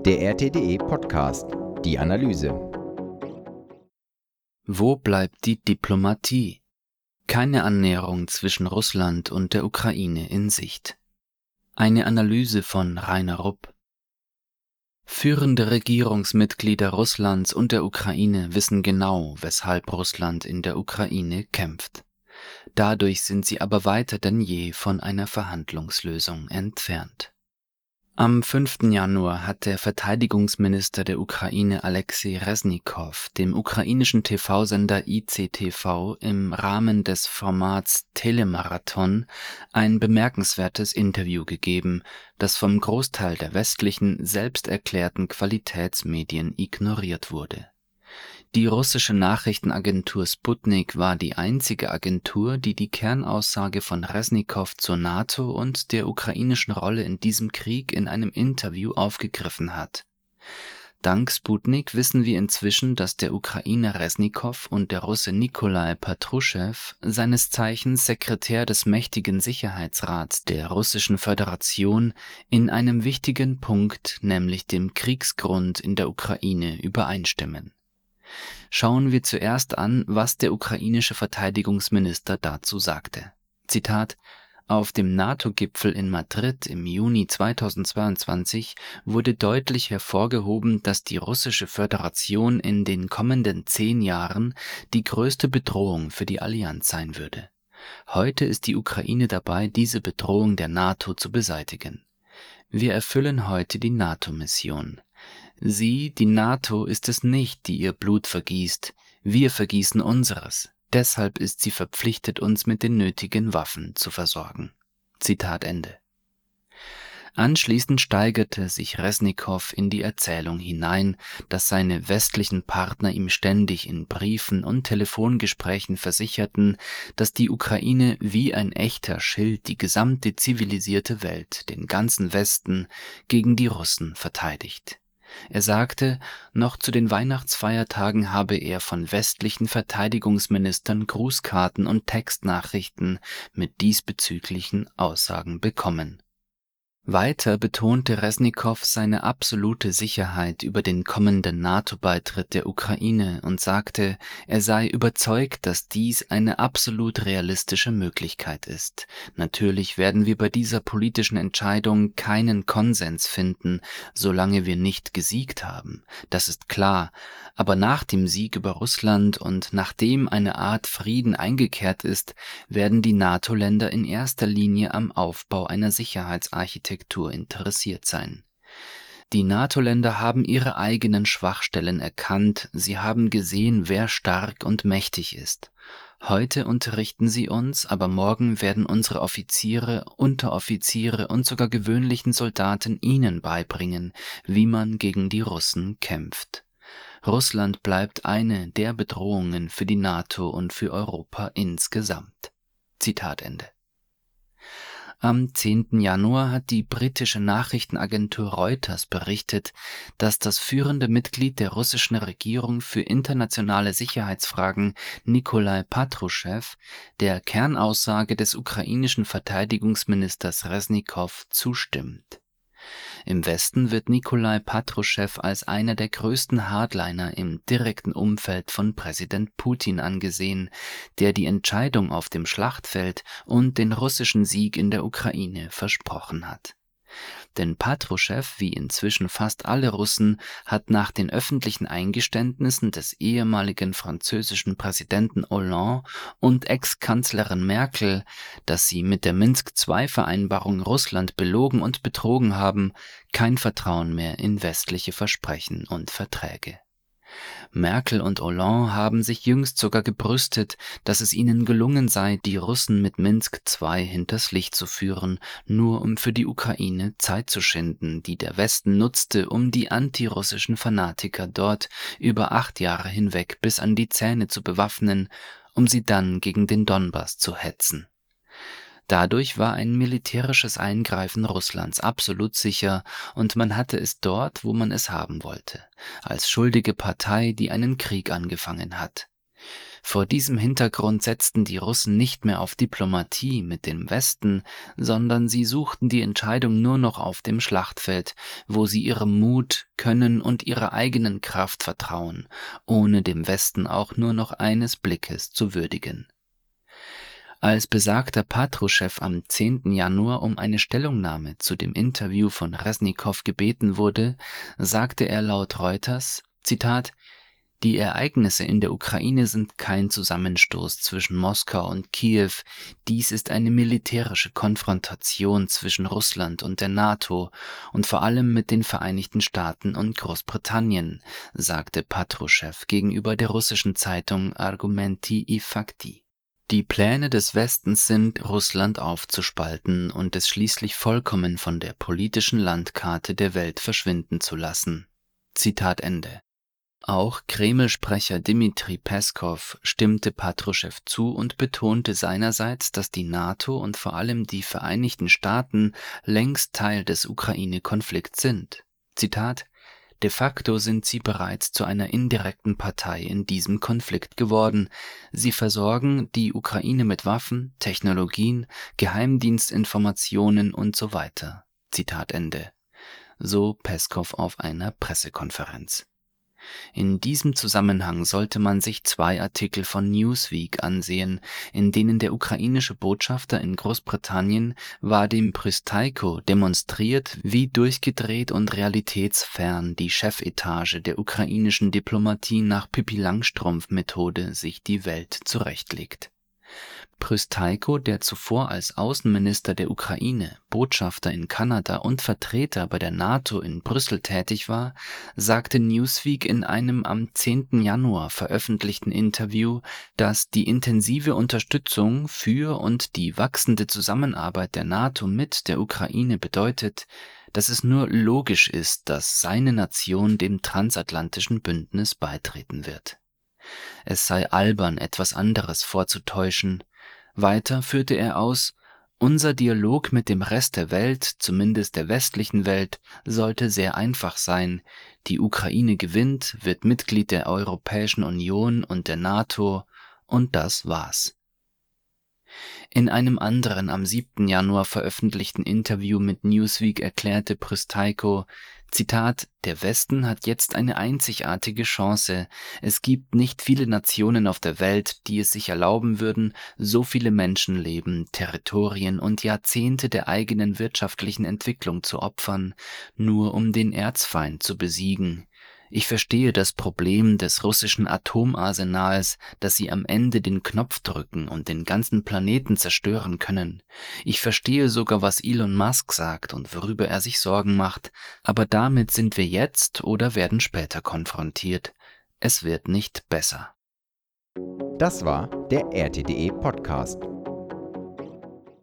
Der RTDE Podcast, die Analyse. Wo bleibt die Diplomatie? Keine Annäherung zwischen Russland und der Ukraine in Sicht. Eine Analyse von Rainer Rupp. Führende Regierungsmitglieder Russlands und der Ukraine wissen genau, weshalb Russland in der Ukraine kämpft. Dadurch sind sie aber weiter denn je von einer Verhandlungslösung entfernt. Am 5. Januar hat der Verteidigungsminister der Ukraine Alexei Resnikow dem ukrainischen TV-Sender ICTV im Rahmen des Formats Telemarathon ein bemerkenswertes Interview gegeben, das vom Großteil der westlichen, selbsterklärten Qualitätsmedien ignoriert wurde. Die russische Nachrichtenagentur Sputnik war die einzige Agentur, die die Kernaussage von Resnikow zur NATO und der ukrainischen Rolle in diesem Krieg in einem Interview aufgegriffen hat. Dank Sputnik wissen wir inzwischen, dass der Ukrainer Resnikow und der Russe Nikolai Patruschew, seines Zeichens Sekretär des mächtigen Sicherheitsrats der Russischen Föderation, in einem wichtigen Punkt, nämlich dem Kriegsgrund in der Ukraine, übereinstimmen. Schauen wir zuerst an, was der ukrainische Verteidigungsminister dazu sagte. Zitat: Auf dem NATO-Gipfel in Madrid im Juni 2022 wurde deutlich hervorgehoben, dass die Russische Föderation in den kommenden 10 Jahren die größte Bedrohung für die Allianz sein würde. Heute ist die Ukraine dabei, diese Bedrohung der NATO zu beseitigen. Wir erfüllen heute die NATO-Mission. Sie, die NATO, ist es nicht, die ihr Blut vergießt. Wir vergießen unseres. Deshalb ist sie verpflichtet, uns mit den nötigen Waffen zu versorgen. Zitat Ende. Anschließend steigerte sich Resnikow in die Erzählung hinein, dass seine westlichen Partner ihm ständig in Briefen und Telefongesprächen versicherten, dass die Ukraine wie ein echter Schild die gesamte zivilisierte Welt, den ganzen Westen, gegen die Russen verteidigt. Er sagte, noch zu den Weihnachtsfeiertagen habe er von westlichen Verteidigungsministern Grußkarten und Textnachrichten mit diesbezüglichen Aussagen bekommen. Weiter betonte Resnikow seine absolute Sicherheit über den kommenden NATO-Beitritt der Ukraine und sagte, er sei überzeugt, dass dies eine absolut realistische Möglichkeit ist. Natürlich werden wir bei dieser politischen Entscheidung keinen Konsens finden, solange wir nicht gesiegt haben. Das ist klar. Aber nach dem Sieg über Russland und nachdem eine Art Frieden eingekehrt ist, werden die NATO-Länder in erster Linie am Aufbau einer Sicherheitsarchitektur interessiert sein. Die NATO-Länder haben ihre eigenen Schwachstellen erkannt, sie haben gesehen, wer stark und mächtig ist. Heute unterrichten sie uns, aber morgen werden unsere Offiziere, Unteroffiziere und sogar gewöhnlichen Soldaten ihnen beibringen, wie man gegen die Russen kämpft. Russland bleibt eine der Bedrohungen für die NATO und für Europa insgesamt. Zitat Ende. Am 10. Januar hat die britische Nachrichtenagentur Reuters berichtet, dass das führende Mitglied der russischen Regierung für internationale Sicherheitsfragen, Nikolai Patruschew, der Kernaussage des ukrainischen Verteidigungsministers Resnikow zustimmt. Im Westen wird Nikolai Patruschew als einer der größten Hardliner im direkten Umfeld von Präsident Putin angesehen, der die Entscheidung auf dem Schlachtfeld und den russischen Sieg in der Ukraine versprochen hat. Denn Patruschew, wie inzwischen fast alle Russen, hat nach den öffentlichen Eingeständnissen des ehemaligen französischen Präsidenten Hollande und Ex-Kanzlerin Merkel, dass sie mit der Minsk-II-Vereinbarung Russland belogen und betrogen haben, kein Vertrauen mehr in westliche Versprechen und Verträge. Merkel und Hollande haben sich jüngst sogar gebrüstet, dass es ihnen gelungen sei, die Russen mit Minsk II hinters Licht zu führen, nur um für die Ukraine Zeit zu schinden, die der Westen nutzte, um die antirussischen Fanatiker dort über 8 Jahre hinweg bis an die Zähne zu bewaffnen, um sie dann gegen den Donbass zu hetzen. Dadurch war ein militärisches Eingreifen Russlands absolut sicher und man hatte es dort, wo man es haben wollte, als schuldige Partei, die einen Krieg angefangen hat. Vor diesem Hintergrund setzten die Russen nicht mehr auf Diplomatie mit dem Westen, sondern sie suchten die Entscheidung nur noch auf dem Schlachtfeld, wo sie ihrem Mut, Können und ihrer eigenen Kraft vertrauen, ohne dem Westen auch nur noch eines Blickes zu würdigen. Als besagter Patruschew am 10. Januar um eine Stellungnahme zu dem Interview von Resnikow gebeten wurde, sagte er laut Reuters, Zitat, die Ereignisse in der Ukraine sind kein Zusammenstoß zwischen Moskau und Kiew, dies ist eine militärische Konfrontation zwischen Russland und der NATO und vor allem mit den Vereinigten Staaten und Großbritannien, sagte Patruschew gegenüber der russischen Zeitung Argumenty i Fakty. Die Pläne des Westens sind, Russland aufzuspalten und es schließlich vollkommen von der politischen Landkarte der Welt verschwinden zu lassen. Zitat Ende. Auch Kreml-Sprecher Dmitri Peskow stimmte Patruschew zu und betonte seinerseits, dass die NATO und vor allem die Vereinigten Staaten längst Teil des Ukraine-Konflikts sind. Zitat: De facto sind sie bereits zu einer indirekten Partei in diesem Konflikt geworden. Sie versorgen die Ukraine mit Waffen, Technologien, Geheimdienstinformationen und so weiter. Zitat Ende. So Peskow auf einer Pressekonferenz. In diesem Zusammenhang sollte man sich 2 Artikel von Newsweek ansehen, in denen der ukrainische Botschafter in Großbritannien Wadim Prystaiko demonstriert, wie durchgedreht und realitätsfern die Chefetage der ukrainischen Diplomatie nach Pippi-Langstrumpf-Methode sich die Welt zurechtlegt. Prystaiko, der zuvor als Außenminister der Ukraine, Botschafter in Kanada und Vertreter bei der NATO in Brüssel tätig war, sagte Newsweek in einem am 10. Januar veröffentlichten Interview, dass die intensive Unterstützung für und die wachsende Zusammenarbeit der NATO mit der Ukraine bedeutet, dass es nur logisch ist, dass seine Nation dem transatlantischen Bündnis beitreten wird. Es sei albern, etwas anderes vorzutäuschen. Weiter führte er aus, unser Dialog mit dem Rest der Welt, zumindest der westlichen Welt, sollte sehr einfach sein. Die Ukraine gewinnt, wird Mitglied der Europäischen Union und der NATO, und das war's. In einem anderen am 7. Januar veröffentlichten Interview mit Newsweek erklärte Prystaiko, Zitat, der Westen hat jetzt eine einzigartige Chance. Es gibt nicht viele Nationen auf der Welt, die es sich erlauben würden, so viele Menschenleben, Territorien und Jahrzehnte der eigenen wirtschaftlichen Entwicklung zu opfern, nur um den Erzfeind zu besiegen. Ich verstehe das Problem des russischen Atomarsenals, dass sie am Ende den Knopf drücken und den ganzen Planeten zerstören können. Ich verstehe sogar, was Elon Musk sagt und worüber er sich Sorgen macht, aber damit sind wir jetzt oder werden später konfrontiert. Es wird nicht besser. Das war der RTDE Podcast.